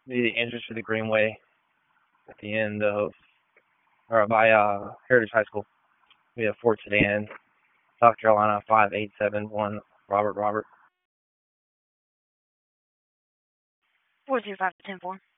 The entrance to the Greenway at the end of, or by Heritage High School. We have Ford Sedan, South Carolina 5871, Robert. 425 10-4.